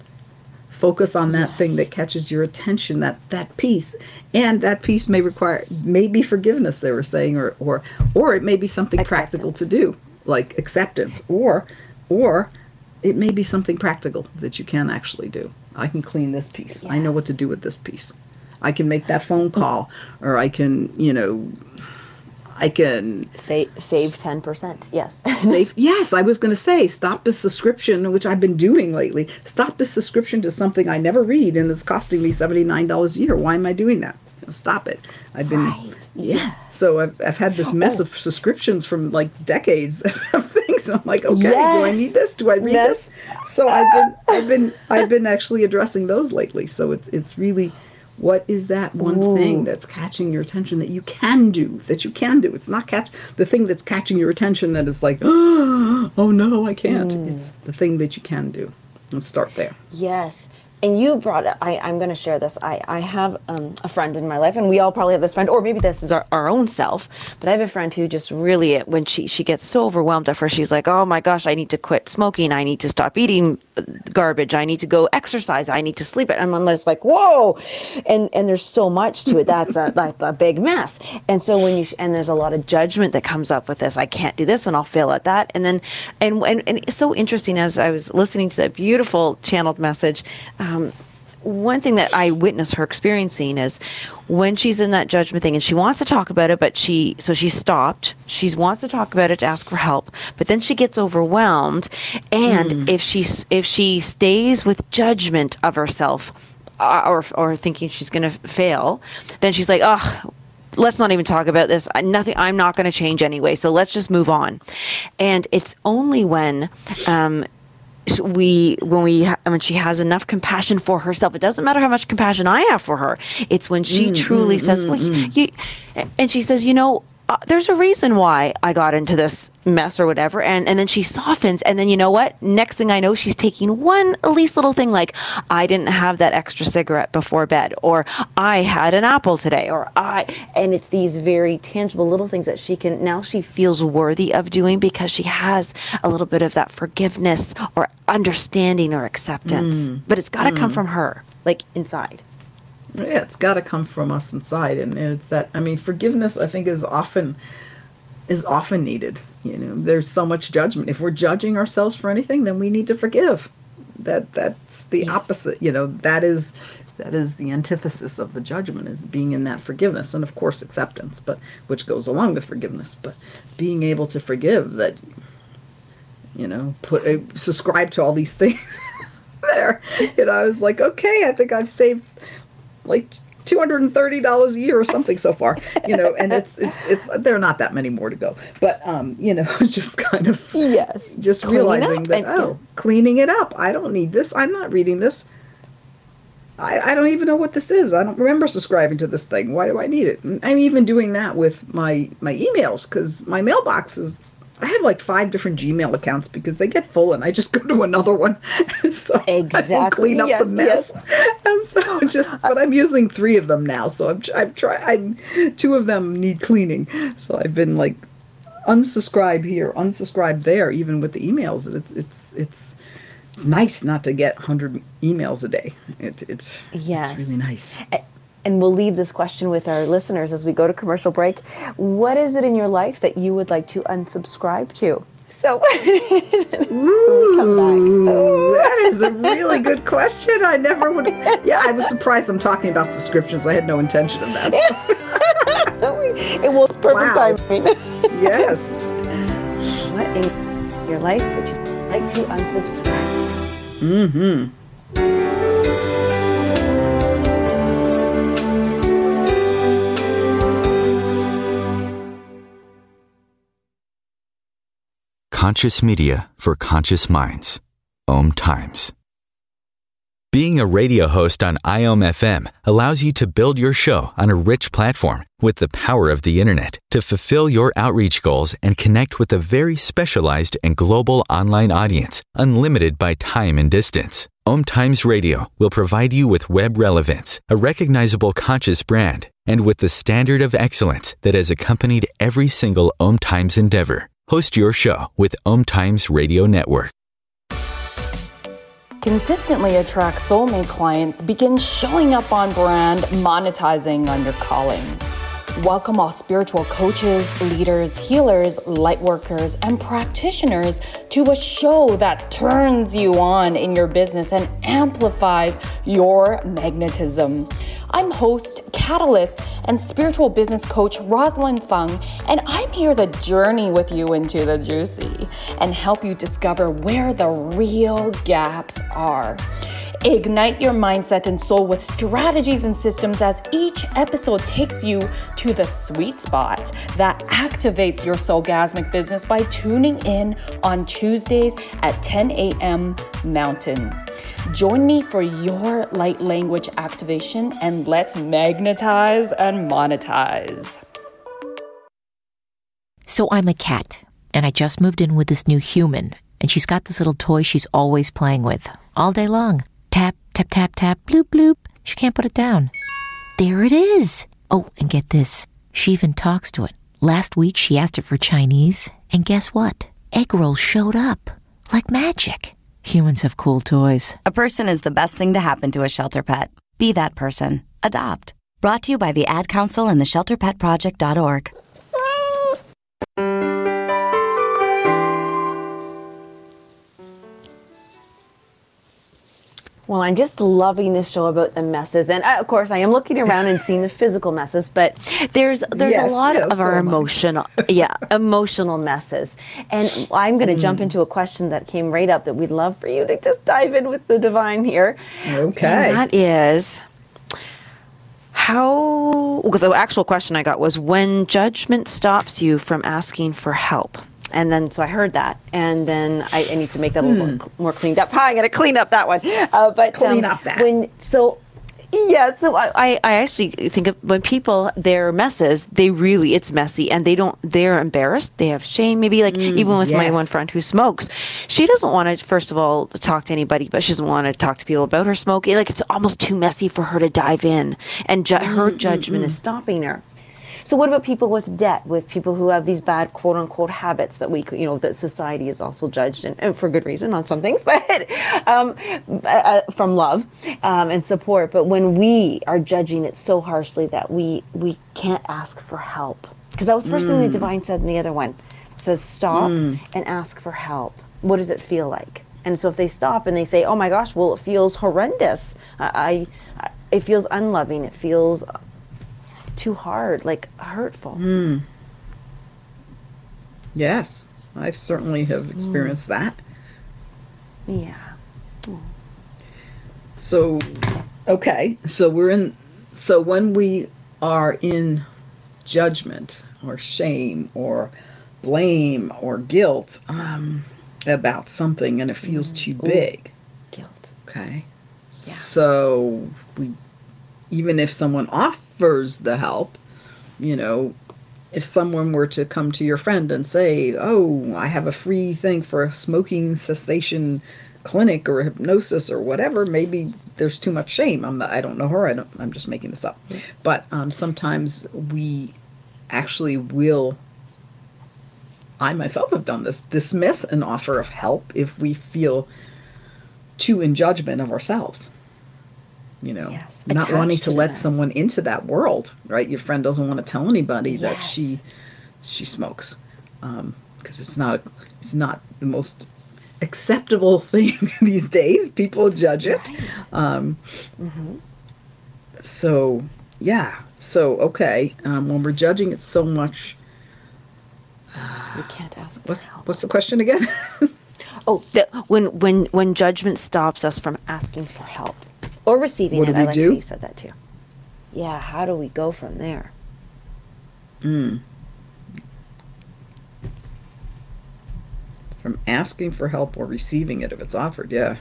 Speaker 2: Focus on that yes. thing that catches your attention, that, that piece. And that piece may require, maybe forgiveness, they were saying, or, or, or it may be something acceptance. Practical to do, like acceptance, or, or it may be something practical that you can actually do. I can clean this piece. Yes. I know what to do with this piece. I can make that phone call, or I can, you know, I can
Speaker 3: save save ten percent. Yes.
Speaker 2: save. Yes, I was going to say stop the subscription, which I've been doing lately. Stop the subscription to something I never read and it's costing me seventy-nine dollars a year. Why am I doing that? Stop it. I've been
Speaker 3: right.
Speaker 2: yeah.
Speaker 3: Yes.
Speaker 2: So I've I've had this mess oh. of subscriptions from like decades of things. I'm like, okay,
Speaker 3: yes.
Speaker 2: do I need this? Do I read
Speaker 3: yes.
Speaker 2: this? So I've been I've been I've been actually addressing those lately. So it's it's really, what is that one Ooh. Thing that's catching your attention that you can do, that you can do? It's not catch the thing that's catching your attention that is like, oh, oh no, I can't. Mm. It's the thing that you can do. Let's start there.
Speaker 3: Yes. And you brought it, I, I'm going to share this. I, I have um, a friend in my life, and we all probably have this friend, or maybe this is our, our own self, but I have a friend who just really, when she, she gets so overwhelmed at first, she's like, oh my gosh, I need to quit smoking. I need to stop eating garbage. I need to go exercise. I need to sleep. And I'm just like, whoa. And and there's so much to it. That's a, that's a big mess. And so when you, and there's a lot of judgment that comes up with this. I can't do this and I'll fail at that. And then, and, and, and it's so interesting as I was listening to that beautiful channeled message, um, one thing that I witness her experiencing is when she's in that judgment thing and she wants to talk about it, but she, so she stopped, she wants to talk about it to ask for help, but then she gets overwhelmed. And mm. if she, if she stays with judgment of herself uh, or, or thinking she's going to fail, then she's like, oh, let's not even talk about this. Nothing, I'm not going to change anyway. So let's just move on. And it's only when, um, we when we when she has enough compassion for herself, it doesn't matter how much compassion I have for her, it's when she mm, truly mm, says, mm, well mm. You, and she says, you know, uh, there's a reason why I got into this mess or whatever, and and then she softens, and then you know what, next thing I know, she's taking one least little thing, like I didn't have that extra cigarette before bed, or I had an apple today, or I and it's these very tangible little things that she can now she feels worthy of doing because she has a little bit of that forgiveness or understanding or acceptance. Mm. But it's got to mm. come from her, like inside.
Speaker 2: Yeah, it's got to come from us inside, and it's that, I mean, forgiveness, I think, is often is often needed. You know, there's so much judgment. If we're judging ourselves for anything, then we need to forgive. That that's the yes. opposite. You know, that is that is the antithesis of the judgment, is being in that forgiveness, and of course acceptance, but which goes along with forgiveness. But being able to forgive, that, you know, put uh, subscribe to all these things there. You know, I was like, okay, I think I've saved like two hundred thirty dollars a year or something so far, you know, and it's, it's, it's, there are not that many more to go, but, um, you know, just kind of,
Speaker 3: yes,
Speaker 2: just Clean realizing that, and, oh, yeah. cleaning it up. I don't need this. I'm not reading this. I, I don't even know what this is. I don't remember subscribing to this thing. Why do I need it? And I'm even doing that with my, my emails, because my mailbox is, I have like five different Gmail accounts because they get full and I just go to another one. So
Speaker 3: exactly.
Speaker 2: I don't clean up yes, the mess. Yes. And so just, but I'm using three of them now. So I'm, I'm trying, two of them need cleaning. So I've been like unsubscribe here, unsubscribe there, even with the emails. It's, it's, it's, it's nice not to get one hundred emails a day. It, it,
Speaker 3: yes.
Speaker 2: It's really nice.
Speaker 3: And we'll leave this question with our listeners as we go to commercial break. What is it in your life that you would like to unsubscribe to? So,
Speaker 2: Ooh, come back. Oh. That is a really good question. I never would. Yeah, I was surprised I'm talking about subscriptions. I had no intention of that.
Speaker 3: So. It was perfect wow. timing.
Speaker 2: Yes.
Speaker 3: What in your life would you like to unsubscribe to?
Speaker 2: Mm-hmm.
Speaker 4: Conscious media for conscious minds. Om Times. Being a radio host on I O M F M allows you to build your show on a rich platform with the power of the internet to fulfill your outreach goals and connect with a very specialized and global online audience, unlimited by time and distance. Om Times Radio will provide you with web relevance, a recognizable conscious brand, and with the standard of excellence that has accompanied every single Om Times endeavor. Host your show with Om Times Radio Network.
Speaker 13: Consistently attract soulmate clients. Begin showing up on brand, monetizing on your calling. Welcome all spiritual coaches, leaders, healers, light workers, and practitioners to a show that turns you on in your business and amplifies your magnetism. I'm host, catalyst, and spiritual business coach Rosalind Fung, and I'm here to journey with you into the juicy and help you discover where the real gaps are. Ignite your mindset and soul with strategies and systems as each episode takes you to the sweet spot that activates your soulgasmic business by tuning in on Tuesdays at ten a.m. Mountain. Join me for your light language activation and let's magnetize and monetize.
Speaker 14: So I'm a cat, and I just moved in with this new human, and she's got this little toy she's always playing with, all day long. Tap, tap, tap, tap, bloop, bloop. She can't put it down. There it is. Oh, and get this. She even talks to it. Last week, she asked it for Chinese, and guess what? Egg rolls showed up. Like magic. Humans have cool toys.
Speaker 15: A person is the best thing to happen to a shelter pet. Be that person. Adopt. Brought to you by the Ad Council and the shelter pet project dot org.
Speaker 3: Well, I'm just loving this show about the messes, and uh, of course, I am looking around and seeing the physical messes. But there's there's
Speaker 2: Yes,
Speaker 3: a lot
Speaker 2: yes,
Speaker 3: of
Speaker 2: so
Speaker 3: our
Speaker 2: am I.
Speaker 3: emotional, yeah, emotional messes. And I'm going to jump into a question that came right up that we'd love for you to just dive in with the divine here.
Speaker 2: Okay.
Speaker 3: And that is how. Well, the actual question I got was when judgment stops you from asking for help. And then, so I heard that, and then I, I need to make that a little
Speaker 2: Hmm.
Speaker 3: bit more cleaned up. Hi, I got to clean up that one. Uh, but
Speaker 2: Clean
Speaker 3: um,
Speaker 2: up that.
Speaker 3: When so, yeah. So I, I, I actually think of when people they're messes, they really it's messy, and they don't. They're embarrassed. They have shame. Maybe like even with my
Speaker 2: yes.
Speaker 3: one friend who smokes, she doesn't want to first of all talk to anybody, but she doesn't want to talk to people about her smoking. Like it's almost too messy for her to dive in, and ju- her judgment is stopping her. So what about people with debt, with people who have these bad quote unquote habits that we, you know, that society is also judged, and, and for good reason on some things, but um, uh, from love um, and support. But when we are judging it so harshly that we we can't ask for help, because that was the first thing the divine said in the other one. It says stop and ask for help. What does it feel like? And so if they stop and they say, "Oh my gosh, well, it feels horrendous. I, I it feels unloving. It feels." Too hard, like hurtful.
Speaker 2: Mm. Yes, I certainly have experienced that.
Speaker 3: Yeah.
Speaker 2: So, okay, so we're in, so when we are in judgment or shame or blame or guilt um, about something and it feels mm. too big.
Speaker 3: Ooh. Guilt.
Speaker 2: Okay. Yeah. So we, even if someone offers the help, you know, if someone were to come to your friend and say, oh, I have a free thing for a smoking cessation clinic or hypnosis or whatever, maybe there's too much shame. I'm not, I don't know her. I don't, I'm just making this up. Yeah. But um, sometimes we actually will, I myself have done this, dismiss an offer of help if we feel too in judgment of ourselves. You know,
Speaker 3: yes,
Speaker 2: not wanting to,
Speaker 3: to
Speaker 2: let
Speaker 3: this.
Speaker 2: someone into that world, right? Your friend doesn't want to tell anybody yes. that she she smokes, because um, it's not a, it's not the most acceptable thing these days. People judge it. Right. Um, mm-hmm. So yeah, so okay, um, when we're judging it so much,
Speaker 3: uh, we can't ask. For
Speaker 2: what's
Speaker 3: help.
Speaker 2: what's the question again?
Speaker 3: oh, the, when when when judgment stops us from asking for help. Or receiving
Speaker 2: what
Speaker 3: it.
Speaker 2: Do we
Speaker 3: I like
Speaker 2: do?
Speaker 3: how you said that too. Yeah, how do we go from there?
Speaker 2: Mm. From asking for help or receiving it if it's offered, yeah.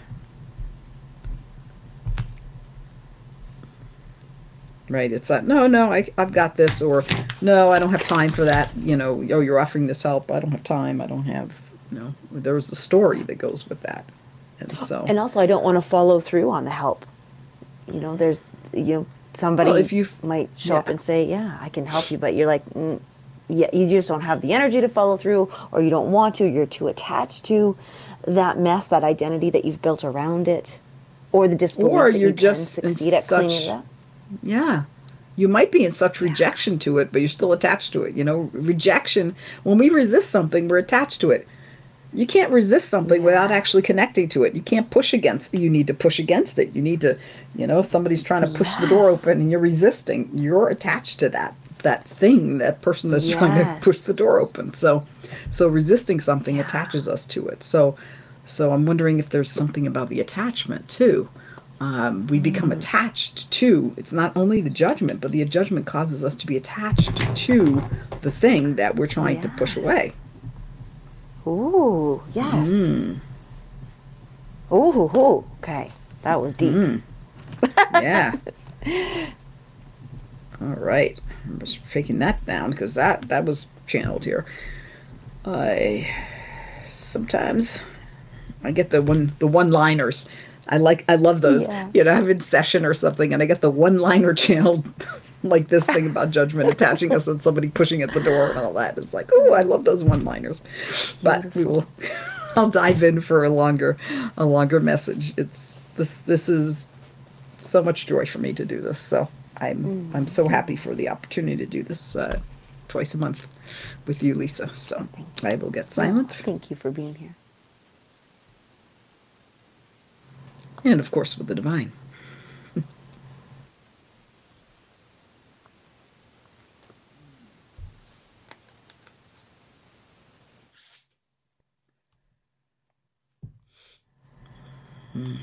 Speaker 2: Right, it's like, no, no, I, I've got this, or no, I don't have time for that. You know, oh, you're offering this help. I don't have time. I don't have, you know, there's a story that goes with that. And so.
Speaker 3: And also, I don't want to follow through on the help. You know, there's, you know, somebody
Speaker 2: well, if you
Speaker 3: might show
Speaker 2: yeah.
Speaker 3: up and say, yeah, I can help you, but you're like, mm, yeah, you just don't have the energy to follow through, or you don't want to, you're too attached to that mess, that identity that you've built around it, or the disbelief
Speaker 2: or
Speaker 3: that
Speaker 2: you're
Speaker 3: you
Speaker 2: just
Speaker 3: can succeed at
Speaker 2: such,
Speaker 3: cleaning it up.
Speaker 2: Yeah. You might be in such rejection to it, but you're still attached to it. You know, rejection, when we resist something, we're attached to it. You can't resist something yes. without actually connecting to it. You can't push against it. You need to push against it. You need to, you know, somebody's trying to push yes. the door open and you're resisting. You're attached to that that thing, that person that's yes. trying to push the door open. So so resisting something yeah. attaches us to it. So so I'm wondering if there's something about the attachment too. Um, we become mm. attached to, it's not only the judgment, but the judgment causes us to be attached to the thing that we're trying yes. to push away.
Speaker 3: Ooh, yes.
Speaker 2: Mm.
Speaker 3: Ooh, hoo, hoo. Okay, that was deep.
Speaker 2: Mm. Yeah. All right. I'm just taking that down because that, that was channeled here. I sometimes I get the one the one-liners. I like I love those. Yeah. You know, I'm in session or something and I get the one-liner channeled like this thing about judgment attaching us and somebody pushing at the door and all that. It's like, oh, I love those one-liners. But Beautiful. we will I'll dive in for a longer a longer message. It's this this is so much joy for me to do this. So I'm mm. I'm so happy for the opportunity to do this uh, twice a month with you, Lisa. So I will get silent.
Speaker 3: Thank you for being here.
Speaker 2: And of course with the divine. Hmm.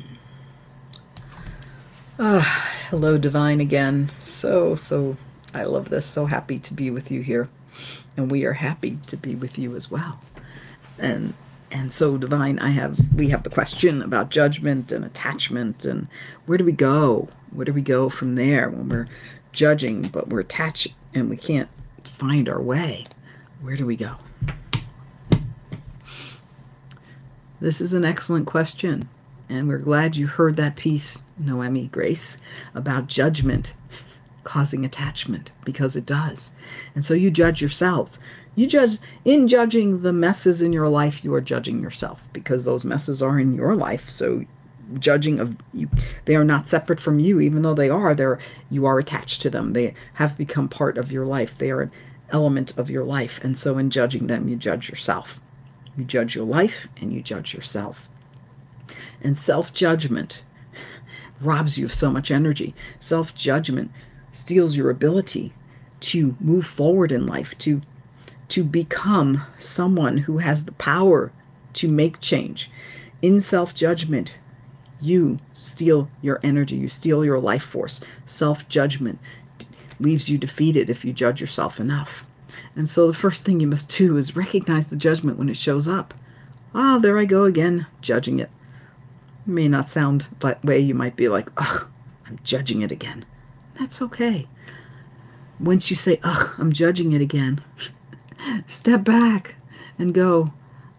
Speaker 2: Ah, hello, divine again. So, so, I love this. So happy to be with you here. And we are happy to be with you as well. And and so, divine, I have we have the question about judgment and attachment, and where do we go? Where do we go from there when we're judging, but we're attached and we can't find our way? Where do we go? This is an excellent question. And we're glad you heard that piece, Noemi Grace, about judgment causing attachment, because it does. And so you judge yourselves. You judge, in judging the messes in your life, you are judging yourself, because those messes are in your life. So judging of you, they are not separate from you, even though they are, they're, you are attached to them. They have become part of your life. They are an element of your life. And so in judging them, you judge yourself. You judge your life and you judge yourself. And self-judgment robs you of so much energy. Self-judgment steals your ability to move forward in life, to, to become someone who has the power to make change. In self-judgment, you steal your energy, you steal your life force. Self-judgment leaves you defeated if you judge yourself enough. And so the first thing you must do is recognize the judgment when it shows up. Ah, oh, there I go again, judging it. May not sound that way. You might be like, ugh, I'm judging it again. That's okay. Once you say, ugh, I'm judging it again, step back and go,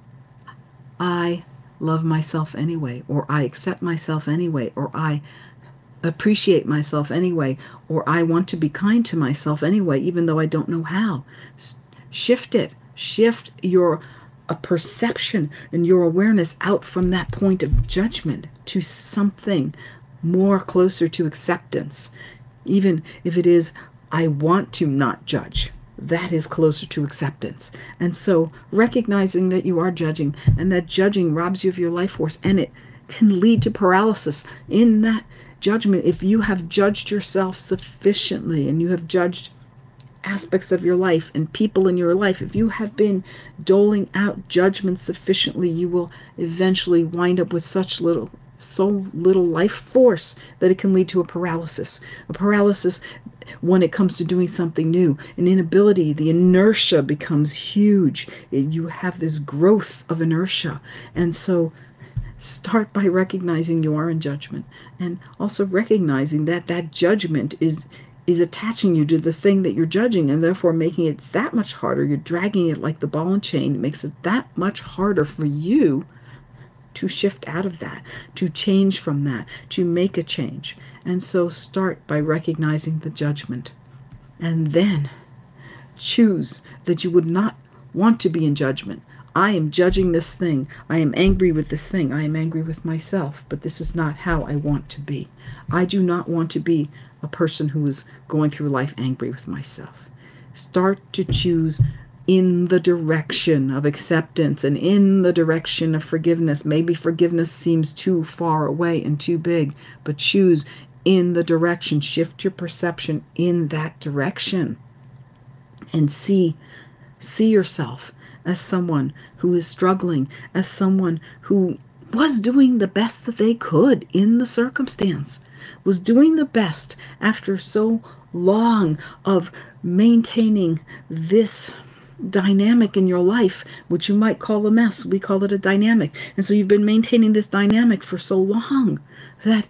Speaker 2: I love myself anyway, or I accept myself anyway, or I appreciate myself anyway, or I want to be kind to myself anyway, even though I don't know how. S- shift it. Shift your a perception and your awareness out from that point of judgment to something more closer to acceptance. Even if it is, I want to not judge, that is closer to acceptance. And so recognizing that you are judging and that judging robs you of your life force, and it can lead to paralysis in that judgment. If you have judged yourself sufficiently and you have judged aspects of your life and people in your life, if you have been doling out judgment sufficiently, you will eventually wind up with such little, so little life force that it can lead to a paralysis. A paralysis when it comes to doing something new. An inability, the inertia becomes huge. You have this growth of inertia. And so start by recognizing you are in judgment, and also recognizing that that judgment is is attaching you to the thing that you're judging, and therefore making it that much harder. You're dragging it like the ball and chain. It makes it that much harder for you to shift out of that, to change from that, to make a change. And so start by recognizing the judgment, and then choose that you would not want to be in judgment. I am judging this thing. I am angry with this thing. I am angry with myself, but this is not how I want to be. I do not want to be a person who is going through life angry with myself. Start to choose in the direction of acceptance and in the direction of forgiveness. Maybe forgiveness seems too far away and too big, but choose in the direction. Shift your perception in that direction, and see, see yourself as someone who is struggling, as someone who was doing the best that they could in the circumstance, was doing the best after so long of maintaining this dynamic in your life, which you might call a mess. We call it a dynamic. And so you've been maintaining this dynamic for so long that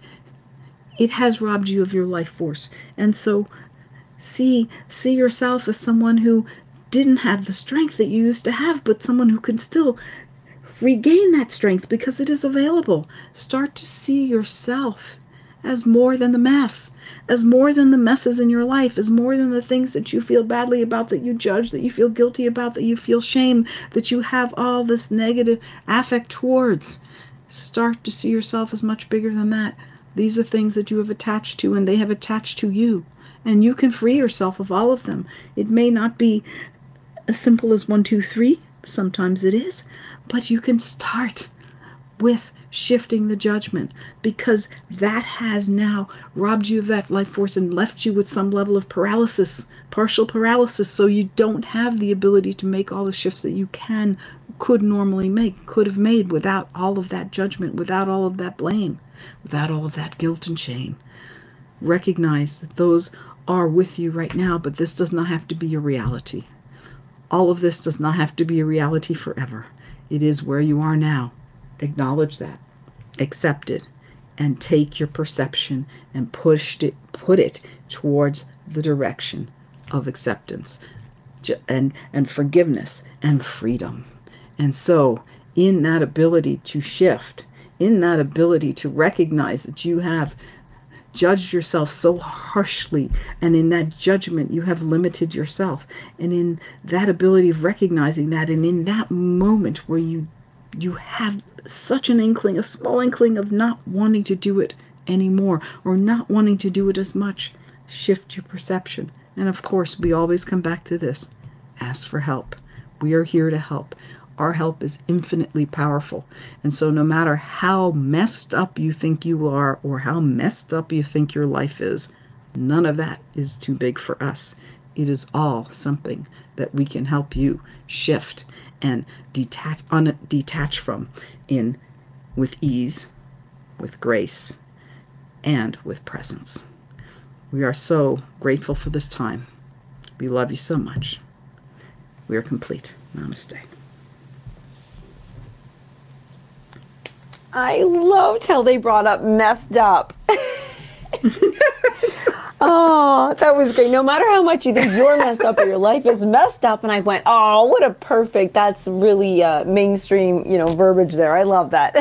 Speaker 2: it has robbed you of your life force. And so see, see yourself as someone who didn't have the strength that you used to have, but someone who can still regain that strength because it is available. Start to see yourself as more than the mess, as more than the messes in your life, as more than the things that you feel badly about, that you judge, that you feel guilty about, that you feel shame, that you have all this negative affect towards. Start to see yourself as much bigger than that. These are things that you have attached to, and they have attached to you. And you can free yourself of all of them. It may not be as simple as one, two, three. Sometimes it is. But you can start with shifting the judgment, because that has now robbed you of that life force and left you with some level of paralysis, partial paralysis, so you don't have the ability to make all the shifts that you can, could normally make, could have made without all of that judgment, without all of that blame, without all of that guilt and shame. Recognize that those are with you right now, but this does not have to be your reality. All of this does not have to be a reality forever. It is where you are now. Acknowledge that, accept it, and take your perception and push it, put it towards the direction of acceptance and, and forgiveness and freedom. And so, in that ability to shift, in that ability to recognize that you have judged yourself so harshly, and in that judgment you have limited yourself, and in that ability of recognizing that, and in that moment where you you have such an inkling, a small inkling of not wanting to do it anymore, or not wanting to do it as much, shift your perception. And of course, we always come back to this: ask for help. We are here to help. Our help is infinitely powerful. And so no matter how messed up you think you are, or how messed up you think your life is, none of that is too big for us. It is all something that we can help you shift and detach, un, detach from in with ease, with grace, and with presence. We are so grateful for this time. We love you so much. We are complete. Namaste.
Speaker 3: I loved how they brought up messed up. Oh, that was great. No matter how much you think you're messed up or your life is messed up, and I went, oh, what a perfect, that's really uh, mainstream, you know, verbiage there. I love that.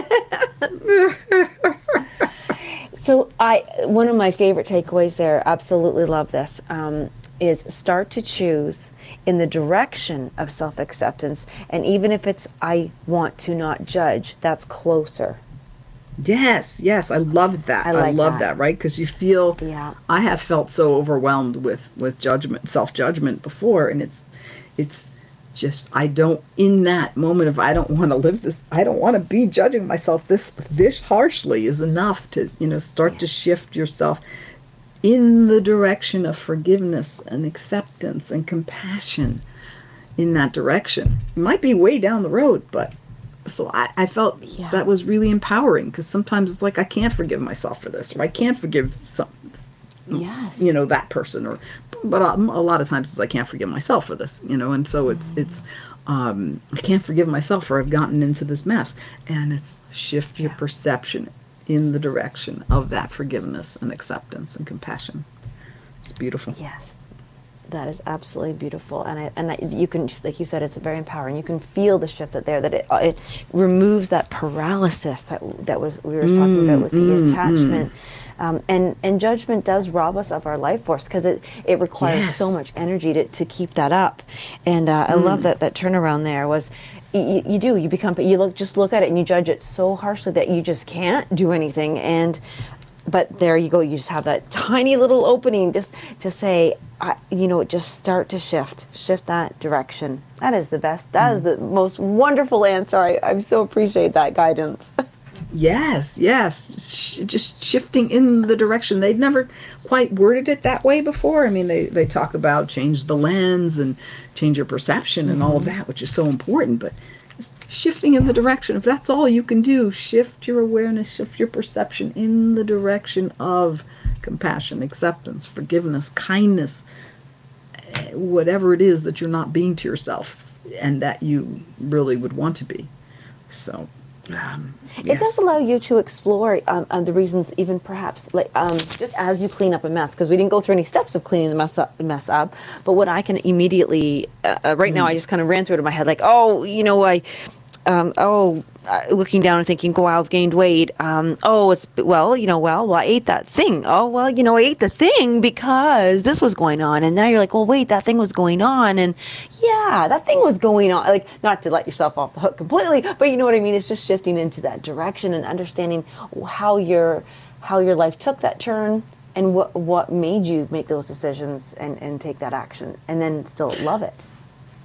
Speaker 3: So I, one of my favorite takeaways there, absolutely love this, um, is start to choose in the direction of self-acceptance. And even if it's, I want to not judge, that's closer.
Speaker 2: Yes, yes, I love that.
Speaker 3: I, like
Speaker 2: I love
Speaker 3: that,
Speaker 2: that right? Because you feel,
Speaker 3: yeah.
Speaker 2: I have felt so overwhelmed with, with judgment, self-judgment before, and it's, it's just, I don't, in that moment of, I don't want to live this, I don't want to be judging myself this, this harshly is enough to, you know, start yeah. to shift yourself in the direction of forgiveness and acceptance and compassion, in that direction. It might be way down the road, but so I, I felt yeah. that was really empowering, because sometimes it's like, I can't forgive myself for this, or I can't forgive some,
Speaker 3: yes.
Speaker 2: you know, that person, or, but a, a lot of times it's I can't forgive myself for this, you know, and so it's, mm. it's, um, I can't forgive myself for I've gotten into this mess, and it's shift your yeah. perception in the direction of that forgiveness and acceptance and compassion. It's beautiful.
Speaker 3: Yes. That is absolutely beautiful, and I, and I, you can, like you said, it's very empowering. You can feel the shift that there, that it, it removes that paralysis that that was we were mm, talking about with mm, the attachment, mm. um, and and judgment does rob us of our life force, because it, it requires yes. so much energy to, to keep that up, and uh, I mm. love that that turnaround there was. You, you do you become you look just look at it and you judge it so harshly that you just can't do anything, and but there you go, you just have that tiny little opening just to say, I, you know, just start to shift shift that direction. That is the best, that mm. is the most wonderful answer. I, I so appreciate that guidance.
Speaker 2: Yes, yes, Sh- just shifting in the direction. They'd never quite worded it that way before. I mean, they, they talk about change the lens and change your perception and mm-hmm. all of that, which is so important, but just shifting in the direction. If that's all you can do, shift your awareness, shift your perception in the direction of compassion, acceptance, forgiveness, kindness, whatever it is that you're not being to yourself and that you really would want to be. So... Um, yes.
Speaker 3: It does allow you to explore um, um, the reasons, even perhaps, like um, just as you clean up a mess, because we didn't go through any steps of cleaning the mess up. Mess up but what I can immediately, uh, right mm. now, I just kind of ran through it in my head, like, oh, you know, I, um, oh, uh, looking down and thinking, wow, I've gained weight. Um, oh, it's, well, you know, well, well, I ate that thing. Oh, well, you know, I ate the thing because this was going on. And now you're like, well, wait, that thing was going on. And yeah, that thing was going on. Like, not to let yourself off the hook completely, but you know what I mean? It's just shifting into that direction and understanding how your, how your life took that turn and what, what made you make those decisions and, and take that action and then still love it.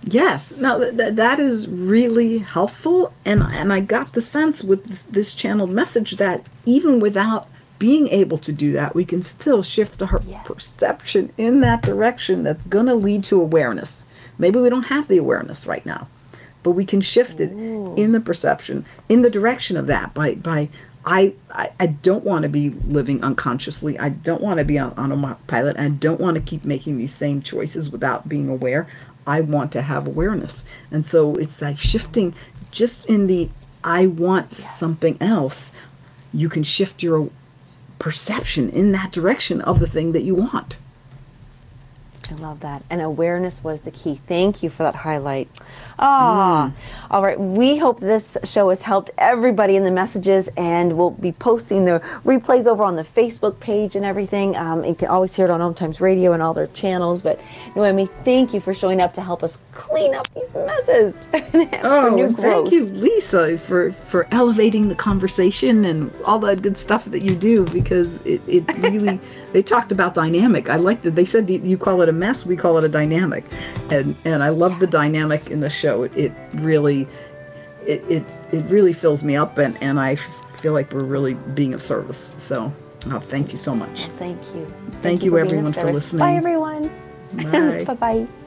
Speaker 2: Yes, no, th- th- that is really helpful, and and I got the sense with this, this channeled message that even without being able to do that, we can still shift our yeah. perception in that direction that's going to lead to awareness. Maybe we don't have the awareness right now, but we can shift it Ooh. in the perception, in the direction of that by by I I, I don't want to be living unconsciously. I don't want to be on autopilot. I don't want to keep making these same choices without being aware. I want to have awareness. And so it's like shifting just in the I want yes. something else. You can shift your perception in that direction of the thing that you want.
Speaker 3: I love that. And awareness was the key. Thank you for that highlight. Ah, mm. All right. We hope this show has helped everybody in the messages, and we'll be posting the replays over on the Facebook page and everything. Um, you can always hear it on Om Times Radio and all their channels. But Noemi, thank you for showing up to help us clean up these messes.
Speaker 2: Oh, and thank you, Lisa, for, for elevating the conversation and all that good stuff that you do, because it, it really, they talked about dynamic. I like that. They said you call it a mess, we call it a dynamic. And and I love yes. the dynamic in the show. It, it really, it, it it really fills me up, and, and I feel like we're really being of service. So oh, thank you so much.
Speaker 3: Well, thank you.
Speaker 2: Thank,
Speaker 3: thank
Speaker 2: you,
Speaker 3: you
Speaker 2: everyone, for listening.
Speaker 3: Bye, everyone.
Speaker 2: Bye.
Speaker 3: Bye-bye.